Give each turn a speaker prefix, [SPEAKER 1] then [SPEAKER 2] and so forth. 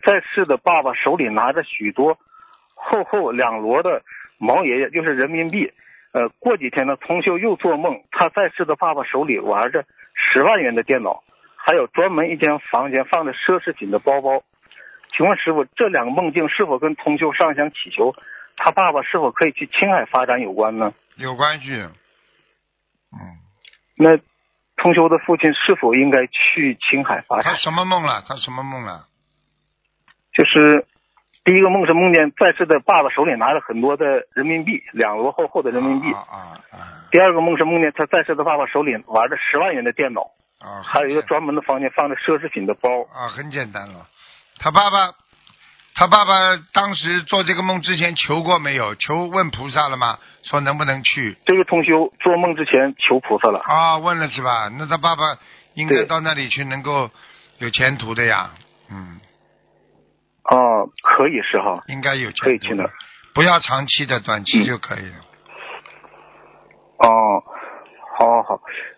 [SPEAKER 1] 在世的爸爸手里拿着许多厚厚2摞的毛爷爷，就是人民币。过几天呢，同修又做梦，他在世的爸爸手里玩着10万元的电脑，还有专门一间房间放着奢侈品的包包。请问师傅，这2个梦境是否跟同修上香祈求他爸爸是否可以去青海发展有关呢？
[SPEAKER 2] 有关系。
[SPEAKER 1] 那同修的父亲是否应该去青海发展？
[SPEAKER 2] 他什么梦了？他什么梦了？
[SPEAKER 1] 就是第一个梦是梦见在世的爸爸手里拿着很多的人民币，2摞厚厚的人民币。第二个梦是梦见他在世的爸爸手里玩着10万元的电脑，还有一个专门的房间放着奢侈品的包。
[SPEAKER 2] 很简单了。他爸爸当时做这个梦之前求过没有？问菩萨了吗？说能不能去？
[SPEAKER 1] 这个同修做梦之前求菩萨了。
[SPEAKER 2] 问了是吧？那他爸爸应该到那里去，能够有前途的呀。
[SPEAKER 1] 可以是哈，
[SPEAKER 2] 应该有前途的，
[SPEAKER 1] 可以去的，
[SPEAKER 2] 不要长期的，短期就可以了。
[SPEAKER 1] 好。